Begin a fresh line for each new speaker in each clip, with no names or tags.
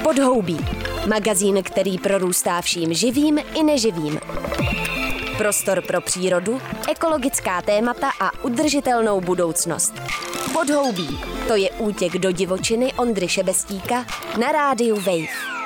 Podhoubí. Magazín, který prorůstá vším živým i neživým. Prostor pro přírodu, ekologická témata a udržitelnou budoucnost. Podhoubí. To je útěk do divočiny Ondry Šebestíka na rádiu Wave.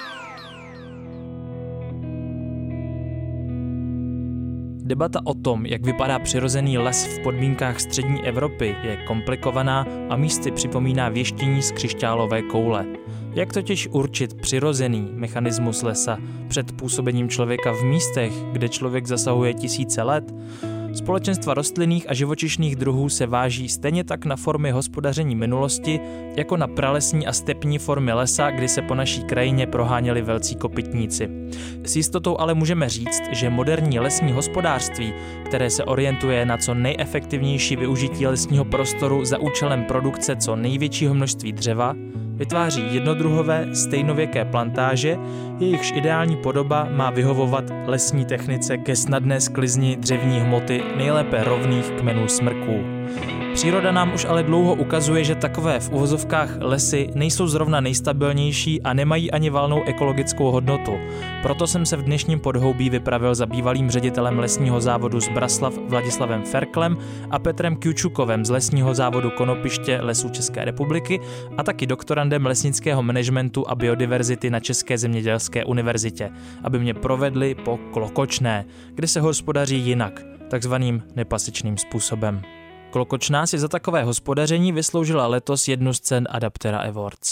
Debata o tom, jak vypadá přirozený les v podmínkách střední Evropy, je komplikovaná a místy připomíná věštění z křišťálové koule. Jak totiž určit přirozený mechanismus lesa před působením člověka v místech, kde člověk zasahuje tisíce let? Společenstva rostlinných a živočišných druhů se váží stejně tak na formy hospodaření minulosti, jako na pralesní a stepní formy lesa, kdy se po naší krajině proháněli velcí kopytníci. S jistotou ale můžeme říct, že moderní lesní hospodářství, které se orientuje na co nejefektivnější využití lesního prostoru za účelem produkce co největšího množství dřeva, vytváří jednodruhové stejnověké plantáže, jejichž ideální podoba má vyhovovat lesní technice ke snadné sklizni dřevní hmoty nejlépe rovných kmenů smrků. Příroda nám už ale dlouho ukazuje, že takové v uvozovkách lesy nejsou zrovna nejstabilnější a nemají ani valnou ekologickou hodnotu. Proto jsem se v dnešním Podhoubí vypravil za bývalým ředitelem lesního závodu z Braslav Vladislavem Ferklem a Petrem Kjučukovem z lesního závodu Konopiště Lesů České republiky a taky doktorandem lesnického managementu a biodiverzity na České zemědělské univerzitě, aby mě provedli po Klokočné, kde se hospodaří jinak, takzvaným nepasičným způsobem. Klokočná si za takové hospodaření vysloužila letos jednu z cen Adaptera Awards.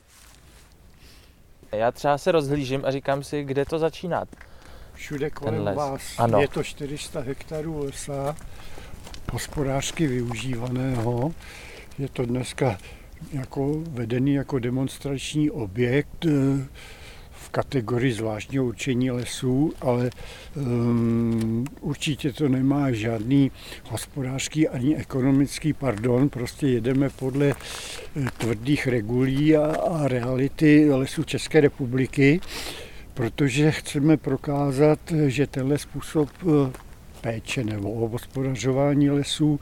Já třeba se rozhlížím a říkám si, kde to začíná.
Všude kolem vás
ano.
Je to 400 hektarů lesa, hospodářsky využívaného. Je to dneska jako vedený jako demonstrační objekt v kategorii zvláštního určení lesů, ale určitě to nemá žádný hospodářský ani ekonomický pardon, prostě jedeme podle tvrdých regulí a reality lesů České republiky, protože chceme prokázat, že tenhle způsob péče nebo obhospodařování lesů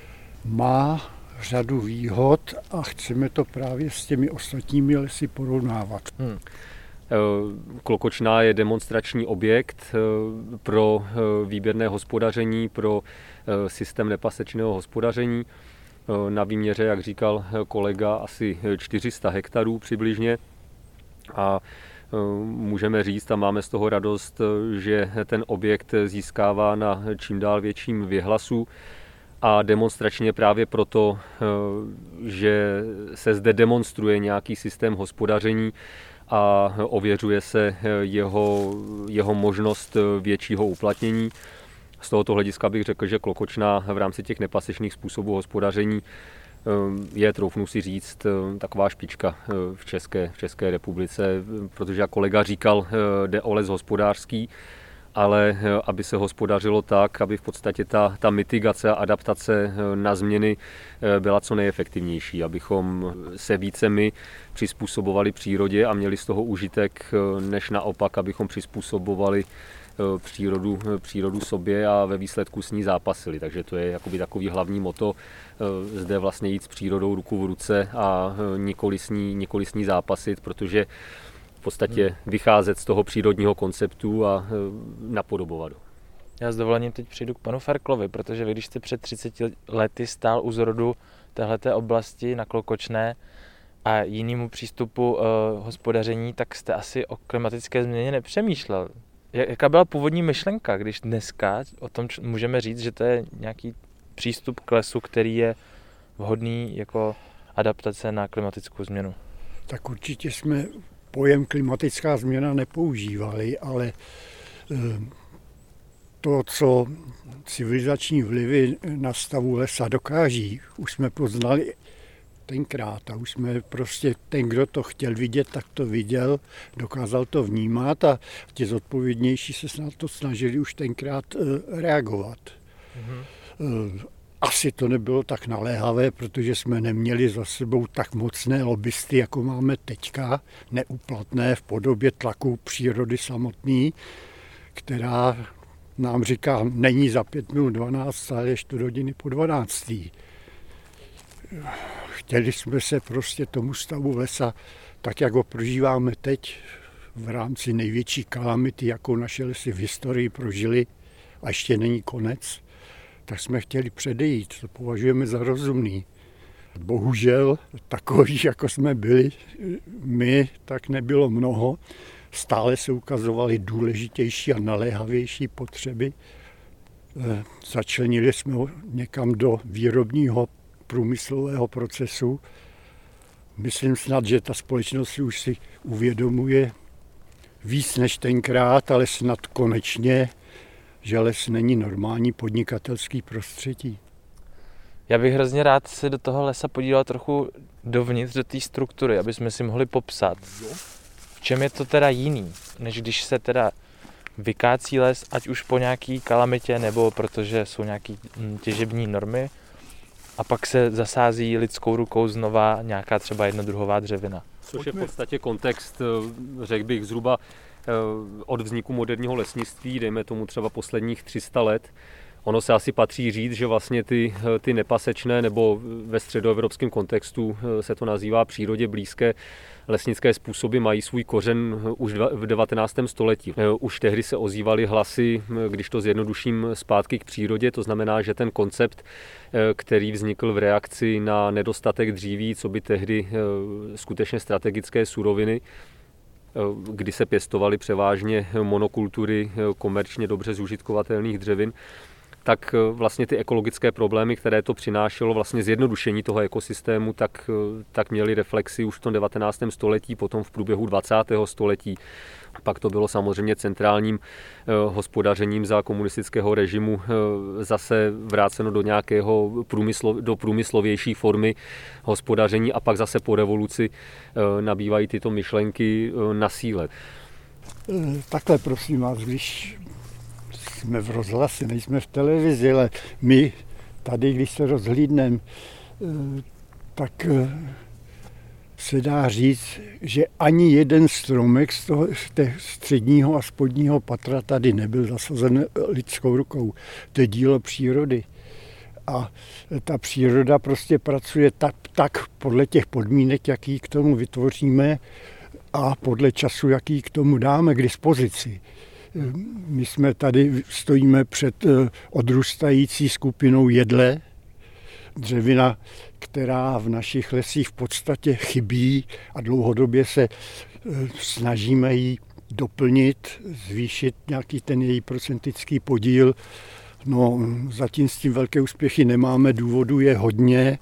má řadu výhod a chceme to právě s těmi ostatními lesy porovnávat.
Klokočná je demonstrační objekt pro výběrné hospodaření, pro systém nepasečného hospodaření. Na výměře, jak říkal kolega, asi 400 hektarů přibližně. A můžeme říct, a máme z toho radost, že ten objekt získává na čím dál větším věhlasu. A demonstračně právě proto, že se zde demonstruje nějaký systém hospodaření a ověřuje se jeho možnost většího uplatnění. Z tohoto hlediska bych řekl, že Klokočná v rámci těch nepasičných způsobů hospodaření je, troufnu si říct, taková špička v České republice, protože, jak kolega říkal, jde o les hospodářský, ale aby se hospodařilo tak, aby v podstatě ta mitigace a adaptace na změny byla co nejefektivnější, abychom se více my přizpůsobovali přírodě a měli z toho užitek, než naopak, abychom přizpůsobovali přírodu sobě a ve výsledku s ní zápasili. Takže to je jakoby takový hlavní motto, zde vlastně jít s přírodou ruku v ruce a nikoli s ní zápasit, protože v podstatě vycházet z toho přírodního konceptu a napodobovat.
Já s dovolením teď přijdu k panu Ferklovi, protože vy, když jste před 30 lety stál u zrodu téhleté oblasti na Klokočné a jinému přístupu hospodaření, tak jste asi o klimatické změně nepřemýšlel. Jaká byla původní myšlenka, když dneska o tom můžeme říct, že to je nějaký přístup k lesu, který je vhodný jako adaptace na klimatickou změnu?
Tak určitě jsme pojem klimatická změna nepoužívali, ale to, co civilizační vlivy na stavu lesa dokáží, už jsme poznali tenkrát a už jsme prostě ten, kdo to chtěl vidět, tak to viděl, dokázal to vnímat a ti zodpovědnější se na to snažili už tenkrát reagovat. Asi to nebylo tak naléhavé, protože jsme neměli za sebou tak mocné lobbysty, jako máme teďka, neúplatné v podobě tlaku přírody samotný, která nám říká, není za 5 minut 12, ale je 4 hodiny po 12. chtěli jsme se prostě tomu stavu lesa, tak jak ho prožíváme teď, v rámci největší kalamity, jakou naše lesy v historii prožili, a ještě není konec, tak jsme chtěli předejít. To považujeme za rozumný. Bohužel takový, jako jsme byli my, tak nebylo mnoho. Stále se ukazovaly důležitější a naléhavější potřeby. Začlenili jsme ho někam do výrobního průmyslového procesu. Myslím snad, že ta společnost už si uvědomuje víc než tenkrát, ale snad konečně, že les není normální podnikatelský prostředí.
Já bych hrozně rád se do toho lesa podíval trochu dovnitř, do té struktury, aby jsme si mohli popsat, v čem je to teda jiný, než když se teda vykácí les, ať už po nějaký kalamitě, nebo protože jsou nějaký těžební normy, a pak se zasází lidskou rukou znova nějaká třeba jednodruhová dřevina.
Což je v podstatě kontext, řekl bych, zhruba od vzniku moderního lesnictví, dejme tomu třeba posledních 300 let. Ono se asi patří říct, že vlastně ty nepasečné, nebo ve středoevropském kontextu se to nazývá přírodě blízké lesnické způsoby, mají svůj kořen už v 19. století. Už tehdy se ozývaly hlasy, když to zjednoduším, zpátky k přírodě, to znamená, že ten koncept, který vznikl v reakci na nedostatek dříví, co by tehdy skutečně strategické suroviny, kdy se pěstovaly převážně monokultury komerčně dobře zužitkovatelných dřevin, tak vlastně ty ekologické problémy, které to přinášelo, vlastně zjednodušení toho ekosystému, tak měly reflexi už v tom 19. století, potom v průběhu 20. století. Pak to bylo samozřejmě centrálním hospodařením za komunistického režimu zase vráceno do nějakého průmyslovější formy hospodaření, a pak zase po revoluci nabývají tyto myšlenky na síle.
Takhle prosím vás, když jsme v rozhlase, nejsme v televizi, ale my tady, když se rozhlídneme, tak se dá říct, že ani jeden stromek z té středního a spodního patra tady nebyl zasazen lidskou rukou. To je dílo přírody. A ta příroda prostě pracuje tak podle těch podmínek, jaký k tomu vytvoříme, a podle času, jaký k tomu dáme k dispozici. My jsme tady, stojíme před odrůstající skupinou jedle, dřevina, která v našich lesích v podstatě chybí, a dlouhodobě se snažíme ji doplnit, zvýšit nějaký ten její procentický podíl. No, zatím s tím velké úspěchy nemáme, důvodů je hodně.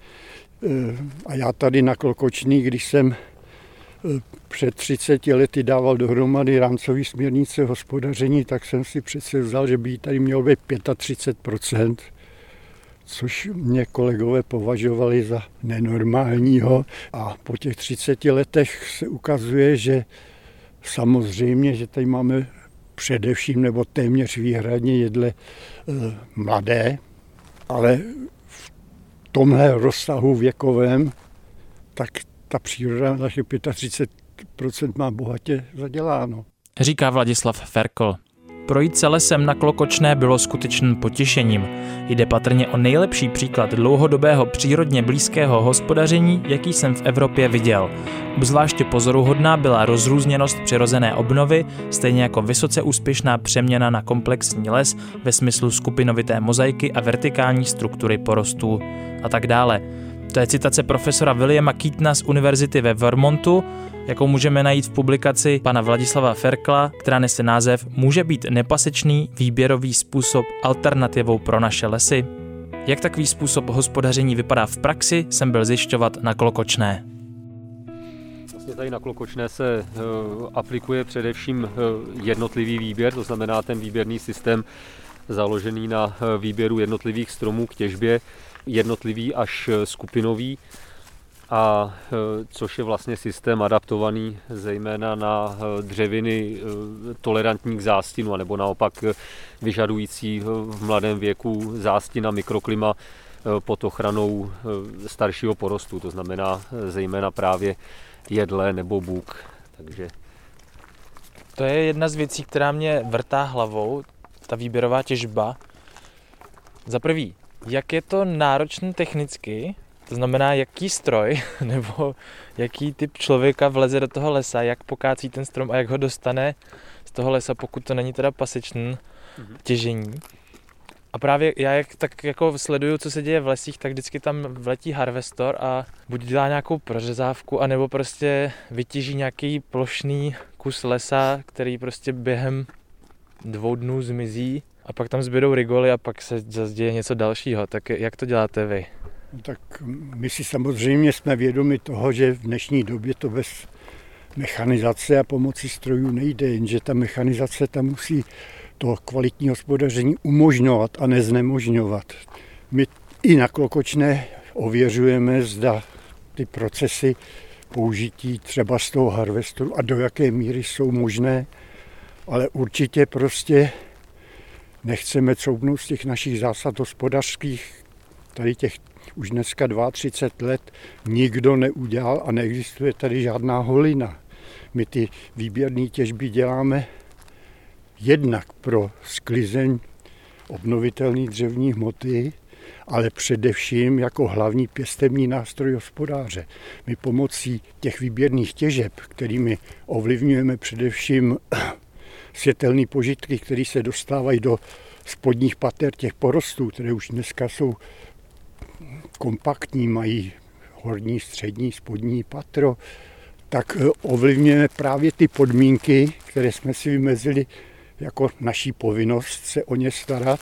A já tady na Klokočný, když jsem před 30 lety dával dohromady rámcový směrnice hospodaření, tak jsem si přece vzal, že by tady mělo být 35%, což mě kolegové považovali za nenormálního. A po těch 30 letech se ukazuje, že samozřejmě, že tady máme především nebo téměř výhradně jedle mladé, ale v tomhle rozsahu věkovém, tak ta příroda naše 35% má bohatě zaděláno.
Říká Vladislav Ferkl. Projít se lesem na Klokočné bylo skutečným potěšením. Jde patrně o nejlepší příklad dlouhodobého přírodně blízkého hospodaření, jaký jsem v Evropě viděl. Obzvláště pozoruhodná byla rozrůzněnost přirozené obnovy, stejně jako vysoce úspěšná přeměna na komplexní les ve smyslu skupinovité mozaiky a vertikální struktury porostů a tak dále. To je citace profesora Williama Keatona z univerzity ve Vermontu, jakou můžeme najít v publikaci pana Vladislava Ferkla, která nese název Může být nepasečný výběrový způsob alternativou pro naše lesy? Jak takový způsob hospodaření vypadá v praxi, jsem byl zjišťovat na Klokočné.
Vlastně tady na Klokočné se aplikuje především jednotlivý výběr, to znamená ten výběrný systém založený na výběru jednotlivých stromů k těžbě, jednotlivý až skupinový, a což je vlastně systém adaptovaný zejména na dřeviny tolerantní k zástěnu, nebo naopak vyžadující v mladém věku zástin a mikroklima pod ochranou staršího porostu, to znamená zejména právě jedle nebo buk. Takže
to je jedna z věcí, která mě vrtá hlavou, ta výběrová těžba. Za prvý, jak je to náročné technicky To znamená, jaký stroj nebo jaký typ člověka vleze do toho lesa, jak pokácí ten strom a jak ho dostane z toho lesa, pokud to není teda pasečný těžení. A právě já jak tak jako sleduju, co se děje v lesích, tak vždycky tam vletí harvestor a buď dělá nějakou prořezávku, anebo prostě vytěží nějaký plošný kus lesa, který prostě během 2 dnů zmizí a pak tam zbydou rigoly a pak se zase děje něco dalšího. Tak jak to děláte vy?
Tak my si samozřejmě jsme vědomi toho, že v dnešní době to bez mechanizace a pomocí strojů nejde, jenže ta mechanizace tam musí to kvalitní hospodaření umožňovat a neznemožňovat. My i na Klokočné ověřujeme, zda ty procesy použití třeba z toho harvestoru a do jaké míry jsou možné, ale určitě prostě nechceme couvnout z těch našich zásad hospodářských, tady těch už dneska 32 let nikdo neudělal a neexistuje tady žádná holina. My ty výběrné těžby děláme jednak pro sklizeň obnovitelné dřevní hmoty, ale především jako hlavní pěstební nástroj hospodáře. My pomocí těch výběrných těžeb, kterými ovlivňujeme především světelné požitky, které se dostávají do spodních pater těch porostů, které už dneska jsou kompaktní, mají horní, střední, spodní patro, tak ovlivňujeme právě ty podmínky, které jsme si vymezili jako naší povinnost se o ně starat.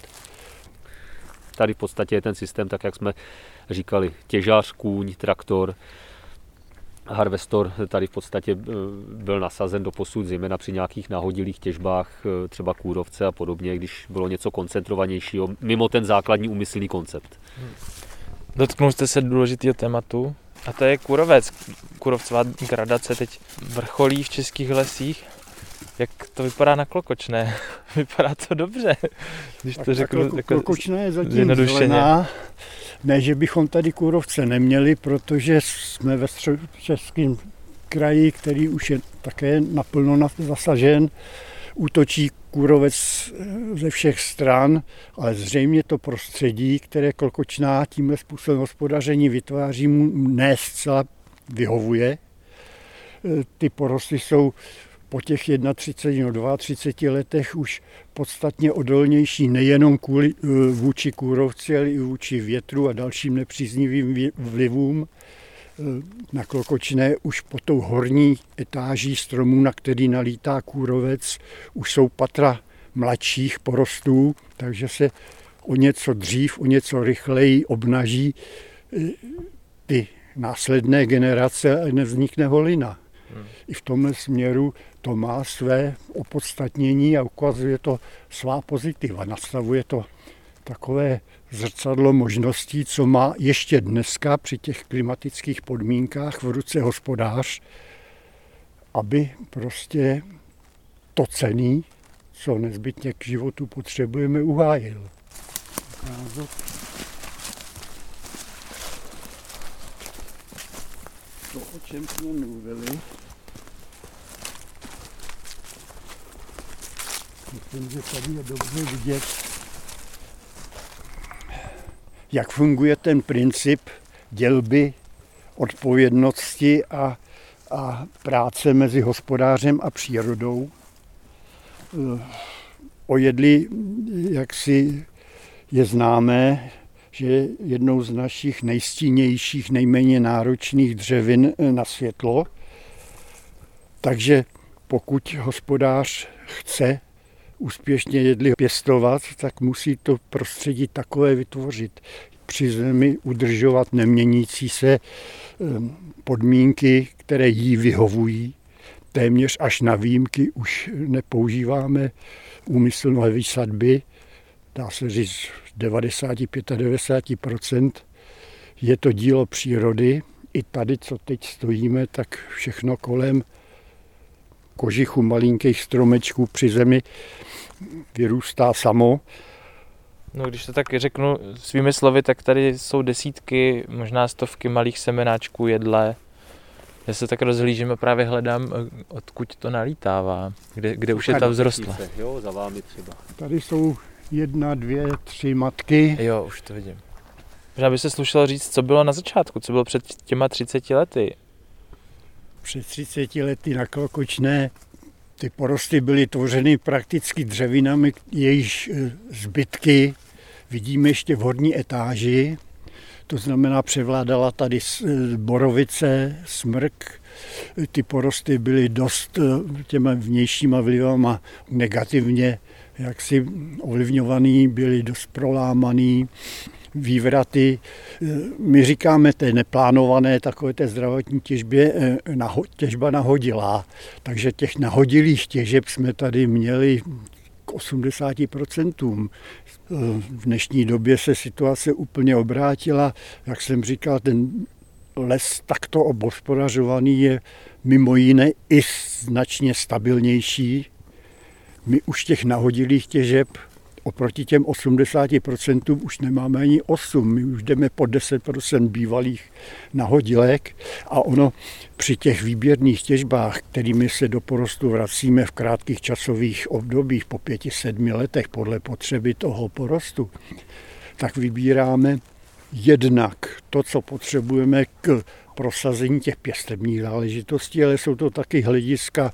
Tady v podstatě je ten systém, tak jak jsme říkali, těžář, kůň, traktor, harvestor tady v podstatě byl nasazen doposud, zejména při nějakých nahodilých těžbách, třeba kůrovce a podobně, když bylo něco koncentrovanějšího, mimo ten základní úmyslný koncept.
Dotknul jste se důležitého tématu a to je kůrovec. Kůrovcová gradace teď vrcholí v českých lesích. Jak to vypadá na Klokočné? Vypadá to dobře, když to řeknu.
Klokočná je zatím zelená. Ne, že bychom tady kůrovce neměli, protože jsme ve Středočeském kraji, který už je také naplno zasažen. Útočí kůrovec ze všech stran, ale zřejmě to prostředí, které Klokočná tímhle způsobem hospodaření vytváří, mu ne zcela vyhovuje. Ty porosty jsou po těch 31, 32 letech už podstatně odolnější nejenom vůči kůrovci, ale i vůči větru a dalším nepříznivým vlivům. Na Klokočné už po tou horní etáží stromů, na který nalítá kůrovec, už jsou patra mladších porostů, takže se o něco dřív, o něco rychleji obnaží ty následné generace a nevznikne holina. I v tomhle směru to má své opodstatnění a ukazuje to svá pozitiva. Nastavuje to takové zrcadlo možností, co má ještě dneska při těch klimatických podmínkách v ruce hospodář, aby prostě to cenný, co nezbytně k životu potřebujeme, uhájil. To, o čem jsme mluvili, myslím, že tady je dobře vidět, jak funguje ten princip dělby, odpovědnosti a práce mezi hospodářem a přírodou. O jedli, jak si je známé, že jednou z našich nejstinnějších, nejméně náročných dřevin na světlo. Takže pokud hospodář chce úspěšně jedli pěstovat, tak musí to prostředí takové vytvořit. Při zemi udržovat neměnící se podmínky, které jí vyhovují. Téměř až na výjimky už nepoužíváme úmyslné výsadby. Dá se říct 95-90% je to dílo přírody. I tady, co teď stojíme, tak všechno kolem kožichu malinkých stromečků při zemi vyrůstá samo.
No, když to tak řeknu svými slovy, tak tady jsou desítky, možná stovky malých semenáčků jedle. Já se tak rozhlížím a právě hledám, odkud to nalítává, kde už je ta vzrostla.
Jo, za vámi třeba.
Tady jsou 1, 2, 3 matky.
Jo, už to vidím. Možná by se slušelo říct, co bylo na začátku, co bylo před těma 30 lety.
Před 30 lety na Klokočné ty porosty byly tvořeny prakticky dřevinami, jejichž zbytky vidíme ještě v horní etáži. To znamená, převládala tady borovice, smrk. Ty porosty byly dost těma vnějšíma vlivama negativně jaksi ovlivňovaný, byly dost prolámaný. Vývraty, my říkáme té neplánované, takové té zdravotní těžbě, těžba nahodilá. Takže těch nahodilých těžeb jsme tady měli k 80%. V dnešní době se situace úplně obrátila. Jak jsem říkal, ten les takto obhospodařovaný je mimo jiné i značně stabilnější. My už těch nahodilých těžeb oproti těm 80% už nemáme ani 8, my už jdeme po 10% bývalých nahodilek a ono při těch výběrných těžbách, kterými se do porostu vracíme v krátkých časových obdobích po 5-7 letech podle potřeby toho porostu, tak vybíráme jednak to, co potřebujeme k prosazení těch pěstebních záležitostí, ale jsou to taky hlediska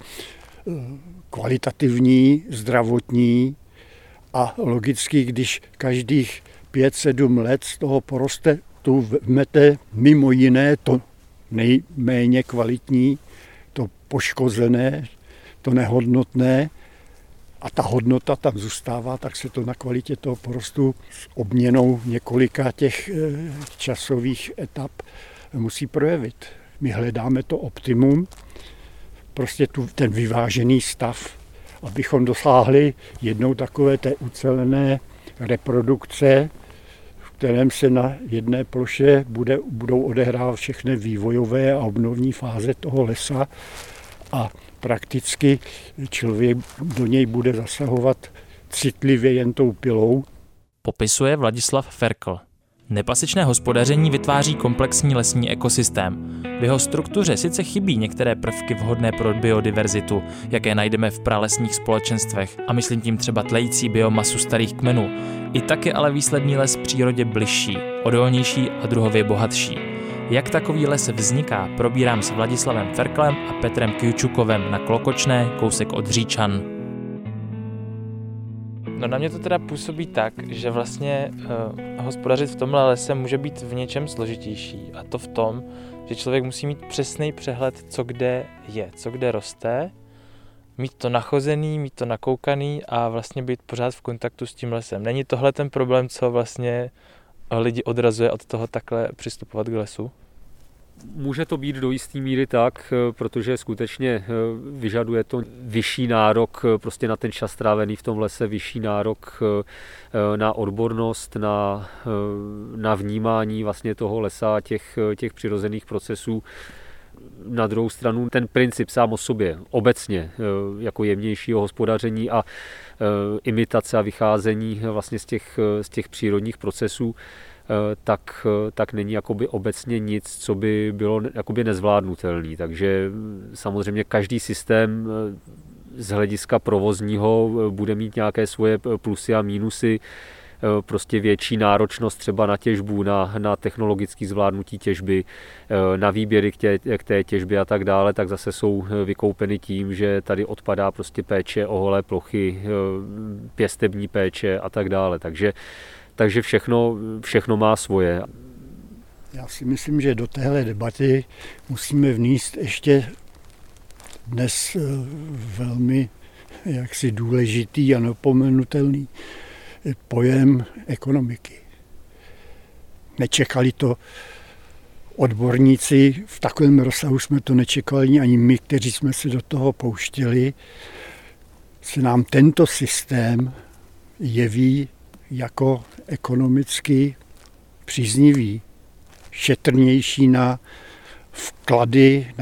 kvalitativní, zdravotní, a logicky, když každých 5-7 let z toho poroste, tu vezmete mimo jiné to nejméně kvalitní, to poškozené, to nehodnotné a ta hodnota tam zůstává, tak se to na kvalitě toho porostu s obměnou několika těch časových etap musí projevit. My hledáme to optimum, prostě ten vyvážený stav, abychom dosáhli jednou takové té ucelené reprodukce, v kterém se na jedné ploše budou odehrávat všechny vývojové a obnovní fáze toho lesa a prakticky člověk do něj bude zasahovat citlivě jen tou pilou.
Popisuje Vladislav Ferkl. Nepasečné hospodaření vytváří komplexní lesní ekosystém. V jeho struktuře sice chybí některé prvky vhodné pro biodiverzitu, jaké najdeme v pralesních společenstvech, a myslím tím třeba tlející biomasu starých kmenů. I tak je ale výsledný les přírodě bližší, odolnější a druhově bohatší. Jak takový les vzniká, probírám s Vladislavem Ferklem a Petrem Kjučukovem na Klokočné, kousek od Říčan. No na mě to teda působí tak, že vlastně hospodařit v tomhle lese může být v něčem složitější. A to v tom, že člověk musí mít přesný přehled, co kde je, co kde roste, mít to nachozený, mít to nakoukaný a vlastně být pořád v kontaktu s tím lesem. Není tohle ten problém, co vlastně lidi odrazuje od toho takhle přistupovat k lesu?
Může to být do jisté míry tak, protože skutečně vyžaduje to vyšší nárok prostě na ten čas strávený v tom lese, vyšší nárok na odbornost, na vnímání vlastně toho lesa, těch přirozených procesů. Na druhou stranu ten princip sám o sobě obecně jako jemnějšího hospodaření a imitace a vycházení vlastně z těch přírodních procesů, tak není jakoby obecně nic, co by bylo jakoby nezvládnutelný. Takže samozřejmě každý systém z hlediska provozního bude mít nějaké svoje plusy a mínusy, prostě větší náročnost třeba na těžbu, na technologické zvládnutí těžby, na výběry k té těžbě a tak dále, tak zase jsou vykoupeny tím, že tady odpadá prostě péče o holé plochy, pěstební péče a tak dále. Takže všechno má svoje.
Já si myslím, že do téhle debaty musíme vnést ještě dnes velmi jaksi důležitý a neopomenutelný pojem ekonomiky. Nečekali to odborníci, v takovém rozsahu jsme to nečekali ani my, kteří jsme se do toho pouštěli. Se nám tento systém jeví jako ekonomicky příznivý, šetrnější na vklady,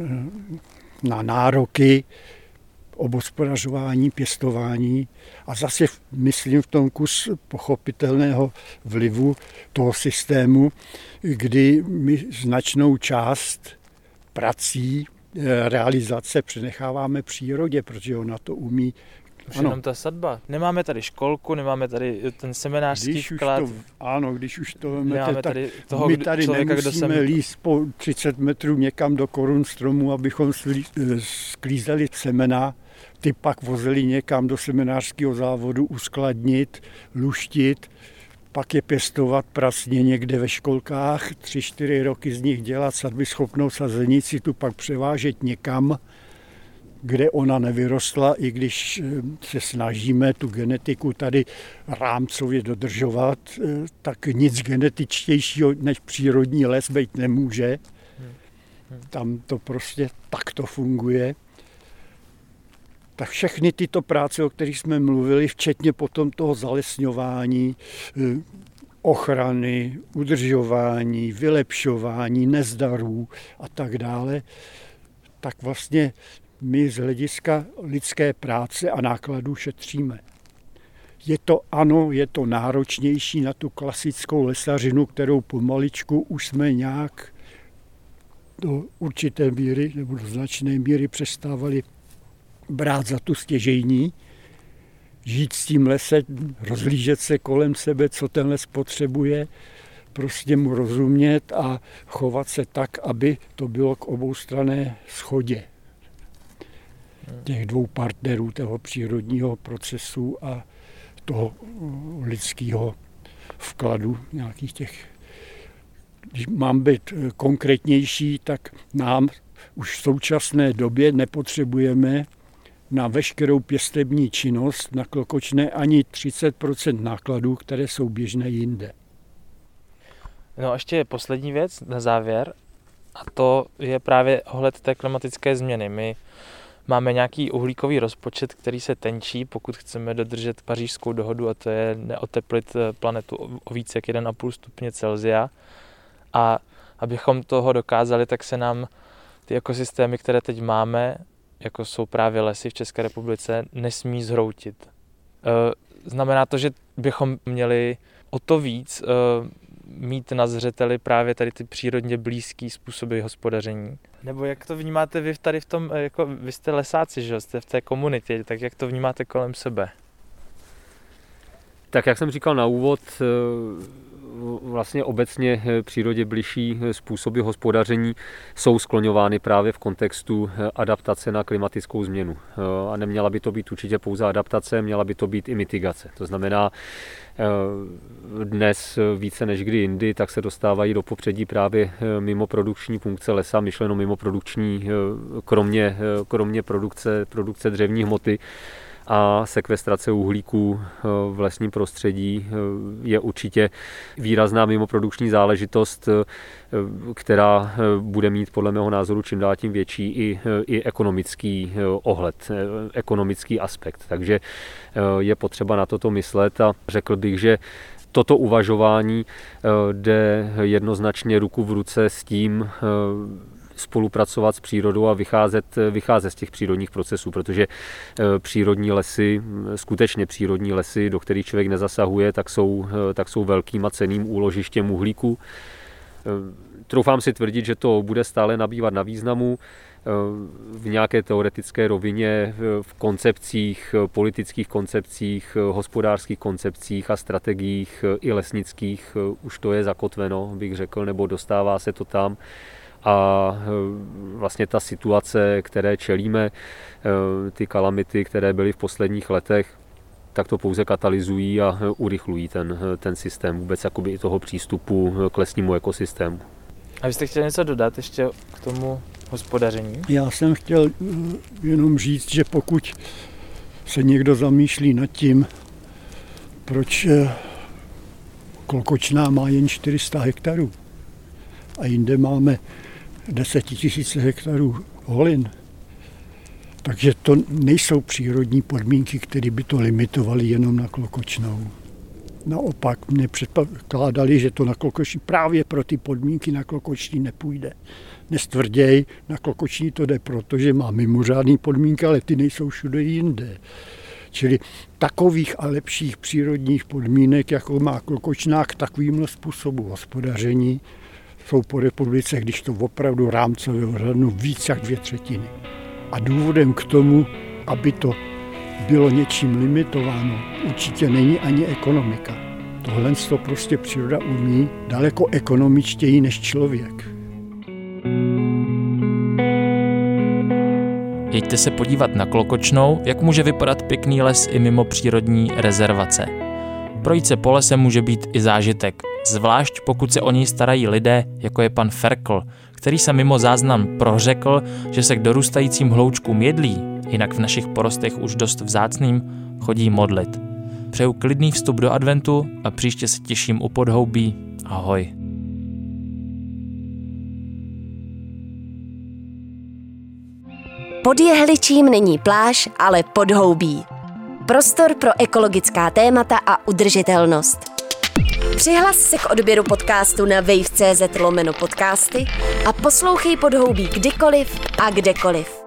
na nároky, obhospodařování, pěstování a zase myslím v tom kus pochopitelného vlivu toho systému, kdy my značnou část prací, realizace přenecháváme přírodě, protože ona to umí
Už ano. Jenom ta sadba. Nemáme tady školku, nemáme tady ten seminářský vklad.
Když už to vemete, tak my tady nemusíme líst po 30 metrů někam do korun stromu, abychom sklízeli semena. Ty pak vozili někam do seminářského závodu uskladnit, luštit, pak je pěstovat prasně někde ve školkách, 3-4 roky z nich dělat sadbyschopnou sazenici, tu pak převážet někam, kde ona nevyrostla, i když se snažíme tu genetiku tady rámcově dodržovat, tak nic genetičtějšího než přírodní les být nemůže. Tam to prostě takto funguje. Tak všechny tyto práce, o kterých jsme mluvili, včetně potom toho zalesňování, ochrany, udržování, vylepšování, nezdarů a tak dále, tak vlastně my z hlediska lidské práce a nákladů šetříme. Je to náročnější na tu klasickou lesařinu, kterou pomaličku už jsme nějak do určité míry nebo do značné míry přestávali brát za tu stěžejní, žít s tím lesem, rozhlížet se kolem sebe, co ten les potřebuje, prostě mu rozumět a chovat se tak, aby to bylo k oboustranné shodě těch dvou partnerů, toho přírodního procesu a toho lidského vkladu nějakých těch. Když mám být konkrétnější, tak nám už v současné době nepotřebujeme na veškerou pěstební činnost na Klokočné ani 30% nákladů, které jsou běžné jinde.
No a ještě poslední věc na závěr, a to je právě ohled té klimatické změny. My máme nějaký uhlíkový rozpočet, který se tenčí, pokud chceme dodržet Pařížskou dohodu, a to je neoteplit planetu o více jak 1,5 stupně Celsia. A abychom toho dokázali, tak se nám ty ekosystémy, které teď máme, jako jsou právě lesy v České republice, nesmí zhroutit. Znamená to, že bychom měli o to víc mít na zřeteli právě tady ty přírodně blízký způsoby hospodaření. Nebo jak to vnímáte vy tady v tom, jako vy jste lesáci, že jste v té komunitě, tak jak to vnímáte kolem sebe?
Tak jak jsem říkal na úvod, vlastně obecně přírodě bližší způsoby hospodaření jsou skloňovány právě v kontextu adaptace na klimatickou změnu. A neměla by to být určitě pouze adaptace, měla by to být i mitigace. To znamená, dnes více než kdy jindy, tak se dostávají do popředí právě mimoprodukční funkce lesa, myšleno mimoprodukční, kromě produkce dřevní hmoty, a sekvestrace uhlíků v lesním prostředí je určitě výrazná mimoprodukční záležitost, která bude mít podle mého názoru čím dál tím větší i ekonomický ohled, ekonomický aspekt. Takže je potřeba na toto myslet a řekl bych, že toto uvažování jde jednoznačně ruku v ruce s tím, spolupracovat s přírodou a vycházet z těch přírodních procesů, protože přírodní lesy, skutečně přírodní lesy, do kterých člověk nezasahuje, tak jsou velkým a cenným úložištěm uhlíku. Troufám si tvrdit, že to bude stále nabývat na významu v nějaké teoretické rovině, v koncepcích, politických koncepcích, hospodářských koncepcích a strategiích i lesnických. Už to je zakotveno, bych řekl, nebo dostává se to tam. A vlastně ta situace, které čelíme, ty kalamity, které byly v posledních letech, tak to pouze katalyzují a urychlují ten systém vůbec jakoby i toho přístupu k lesnímu ekosystému.
A vy jste chtěli něco dodat ještě k tomu hospodaření?
Já jsem chtěl jenom říct, že pokud se někdo zamýšlí nad tím, proč Klokočná má jen 400 hektarů a jinde máme 10 000 hektarů holin. Takže to nejsou přírodní podmínky, které by to limitovaly jenom na Klokočnou. Naopak mě předpokládali, že to na Klokoční právě pro ty podmínky na Klokoční nepůjde. Nestvrděj, na Klokoční to jde, protože má mimořádné podmínky, ale ty nejsou všude jinde. Čili takových a lepších přírodních podmínek, jako má Klokočná k takovému způsobu hospodaření, jsou po republice, když to opravdu rámcově odhadnu, víc jak 2/3. A důvodem k tomu, aby to bylo něčím limitováno, určitě není ani ekonomika. Tohle to prostě příroda umí daleko ekonomičtěji než člověk.
Jeďte se podívat na Klokočnou, jak může vypadat pěkný les i mimo přírodní rezervace. Projít se po lese může být i zážitek, zvlášť pokud se o něj starají lidé, jako je pan Ferkl, který se mimo záznam prořekl, že se k dorůstajícím hloučkům jedlí, jinak v našich porostech už dost vzácným, chodí modlit. Přeju klidný vstup do adventu a příště se těším u Podhoubí. Ahoj.
Pod Jehličím není pláž, ale podhoubí. Prostor pro ekologická témata a udržitelnost. Přihlas se k odběru podcastu na wave.cz/podcasty a poslouchej Podhoubí kdykoliv a kdekoliv.